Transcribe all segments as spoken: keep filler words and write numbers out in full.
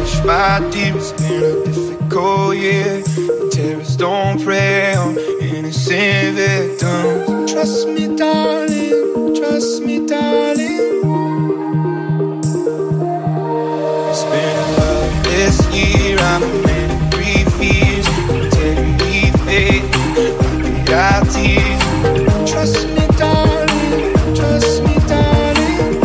push my deep. It's been a difficult year. Terrorists don't prey on innocent victims. Trust me, darling, trust me, darling. It's been a loveless year. I'm a man of three fears. Integrity, faith, reality. Trust me, darling, trust me, darling.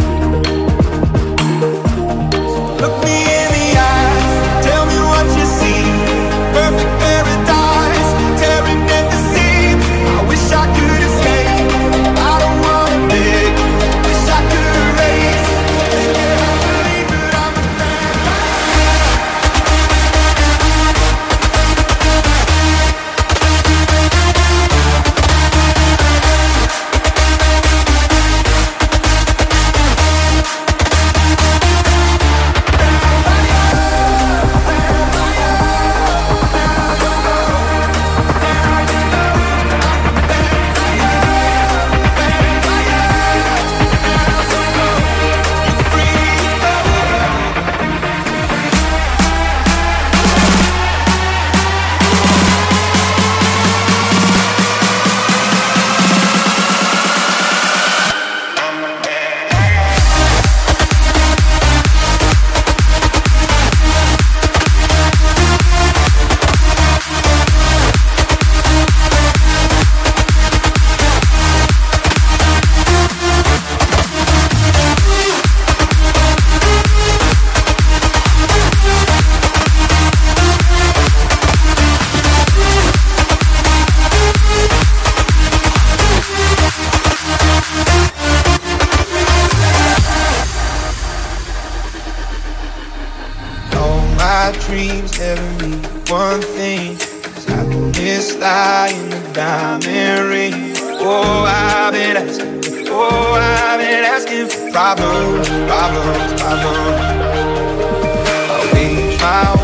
Look me in the eyes, tell me what you see. Perfect paradise, tearing at the seams. I wish I could escape, I don't wanna beg. Wish I could erase, thinking I believe that I'm a dreams never mean one thing. 'Cause happiness lie in the diamond ring. Oh, I've been asking, oh, I've been asking for problems, problems, problems. I wage my